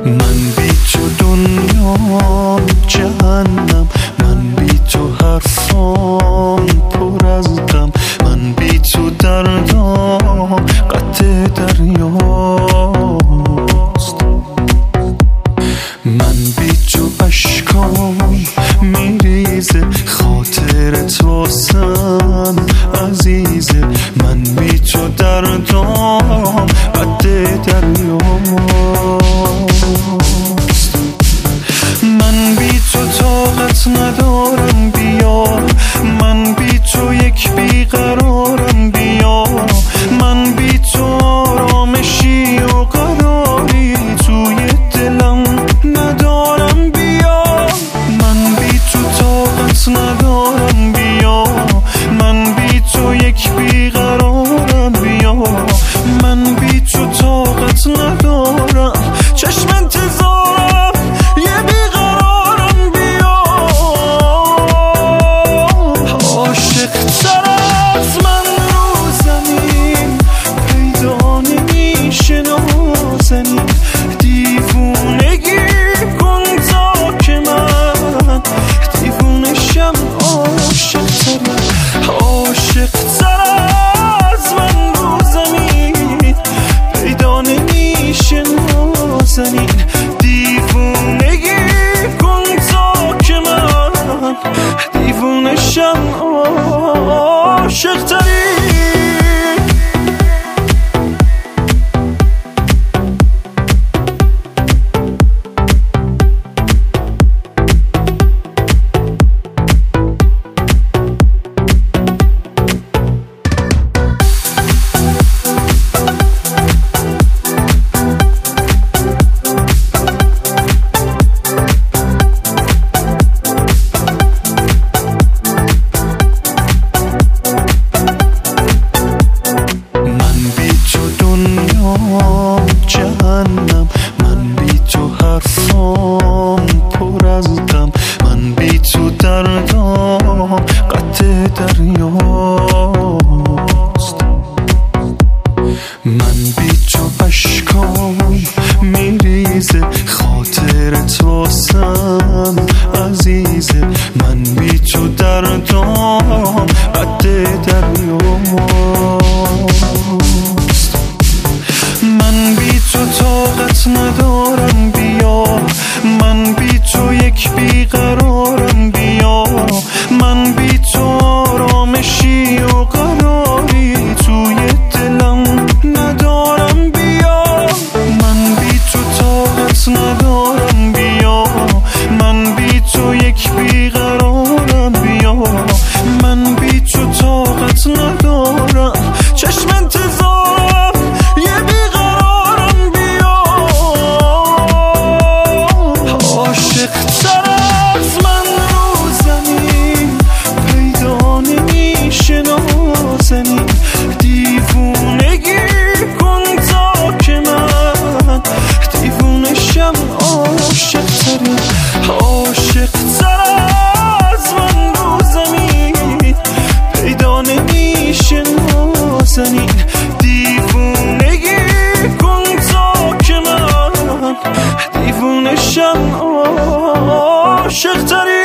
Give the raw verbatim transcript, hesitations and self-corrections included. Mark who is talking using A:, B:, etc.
A: من بی تو دنیا جهنم، من بی تو حرفام پر از غم، من بی تو دردام قطع دریاست. من بی تو اشکام میریزه، خاطرت واسم عزیزه، من بی تو دردام قطع دریاست. من بی تو طاقت ندارم بیا، من بی تو یک بیقرارم بیا، من بی تو آرامشی و قراری توی دلم ندارم بیا. من بی تو طاقت ندارم بیا، من بی تو یک بیقرارم بیا، من بی تو طاقت ندارم، چشم انتظارم یه بیقرارم بیا. عاشق تر از من رو زمین پیدا نمیشه نازنین، دیوونگی کن تا که من دیوونشم. عاشق تر عاشق تر از من رو زمین پیدا نمیشه نازنین، دیوونگی کن تا که من دیوونشم. عاشق تری جهنم، من بی تو حرفام پر از غم، من بی تو دردام قطع دریاست. من بی تو اشکام میریزه، خاطرت واسم عزیزه، من بی تو دردام قطع دریاست. من بی تو طاقت ندارم بیا، من بی تو یک بیقرارم بیا، من بی تو آرامشی و قراری توی دلم ندارم بیا. من بی تو طاقت ندارم بیا، من بی تو یک بیقرارم بیا، من بی تو طاقت ندارم، چشم انتظارم یه بیقرارم بیا. عاشق تر از من رو زمین پیدا نمیشه نازنین، دیوونگی کن تا که من دیوونشم. عاشق تری عاشق تر از من رو زمین پیدا نمیشه نازنین، دیوونگی کن تا که من دیوونشم. عاشق تری